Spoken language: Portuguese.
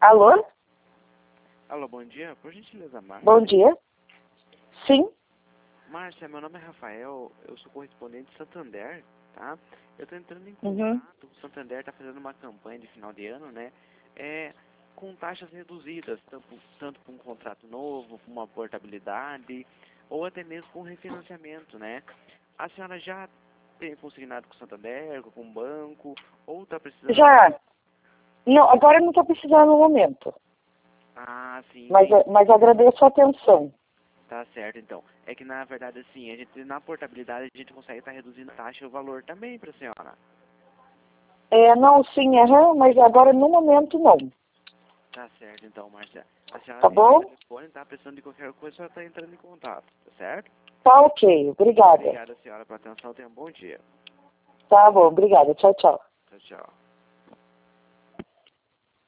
Alô? Alô, bom dia. Por gentileza, Márcia. Bom dia. Sim? Márcia, meu nome é Rafael, eu sou correspondente de Santander, tá? Eu tô entrando em Uhum. contato, o Santander tá fazendo uma campanha de final de ano, né? Com taxas reduzidas, tanto para um contrato novo, para uma portabilidade, ou até mesmo com refinanciamento, né? A senhora já tem consignado com o Santander, com o banco, ou tá precisando... Já. Não, agora eu não estou precisando no momento. Ah, sim, Mas, entendi. mas agradeço a atenção. Tá certo, então. É que na verdade, assim, a gente na portabilidade a gente consegue estar reduzindo a taxa e o valor também pra senhora. Não, sim, mas agora no momento não. Tá certo, então, Márcia. A senhora Tá tem o bom? telefone, tá precisando de qualquer coisa, a senhora tá entrando em contato, tá certo? Tá ok, obrigada. Obrigada, senhora, pela atenção. Tenha um bom dia. Tá bom, obrigada. Tchau, tchau. Tchau, tchau.